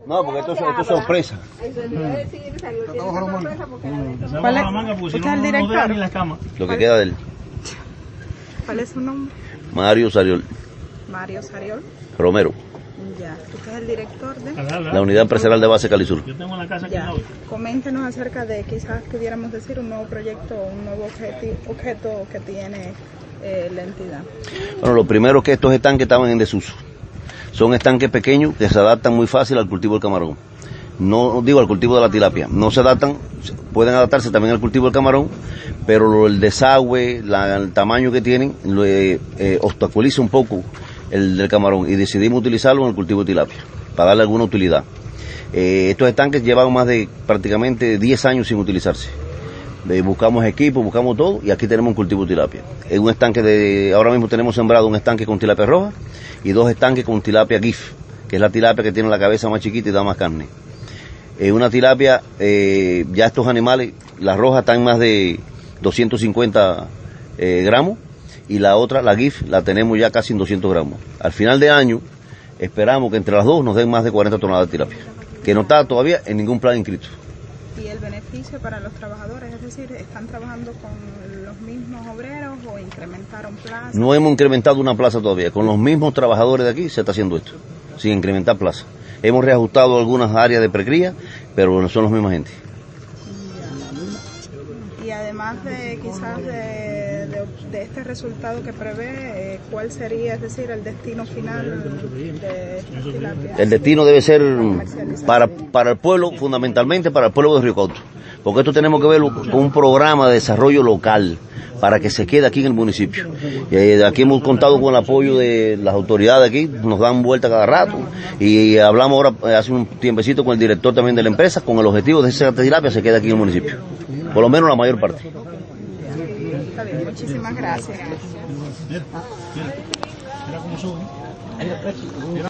No, porque esto es sorpresa. ¿Cuál es? ¿Usted es el director? Lo que queda de él. ¿Cuál es su nombre? Mario Sariol Mario Sariol. Romero. Ya. ¿Usted es el director de? La unidad empresarial de base Calisur. Yo tengo la casa aquí. Ya. Coméntenos acerca de, quizás pudiéramos decir, un nuevo proyecto, un nuevo objeto que tiene la entidad. Bueno, lo primero es que estos estanques estaban en desuso. Son estanques pequeños que se adaptan muy fácil al cultivo del camarón. No digo al cultivo de la tilapia. No se adaptan, pueden adaptarse también al cultivo del camarón, pero el desagüe, el tamaño que tienen, obstaculiza un poco el del camarón y decidimos utilizarlo en el cultivo de tilapia, para darle alguna utilidad. Estos estanques llevan más de prácticamente 10 años sin utilizarse. Buscamos equipo, buscamos todo y aquí tenemos un cultivo de tilapia. Es un estanque ahora mismo tenemos sembrado un estanque con tilapia roja y 2 estanques con tilapia GIF, que es la tilapia que tiene la cabeza más chiquita y da más carne. Una tilapia, ya estos animales, la roja está en más de 250 gramos y la otra, la GIF, la tenemos ya casi en 200 gramos. Al final de año esperamos que entre las dos nos den más de 40 toneladas de tilapia, que no está todavía en ningún plan inscrito. ¿Y el beneficio para los trabajadores? Es decir, ¿están trabajando con los mismos obreros o incrementaron plazas? No hemos incrementado una plaza todavía. Con los mismos trabajadores de aquí se está haciendo esto, sin incrementar plaza. Hemos reajustado algunas áreas de precría, pero no son las mismas gente. Y además de quizás de este resultado que prevé, ¿cuál sería, es decir, el destino final de estas tilapias? El destino debe ser para el pueblo, fundamentalmente para el pueblo de Río Cauto, porque esto tenemos que verlo con un programa de desarrollo local para que se quede aquí en el municipio. Aquí hemos contado con el apoyo de las autoridades aquí, nos dan vuelta cada rato y hablamos ahora hace un tiempecito con el director también de la empresa con el objetivo de que esa tilapia se quede aquí en el municipio, por lo menos la mayor parte. Está bien, muchísimas gracias. Mira cómo sube.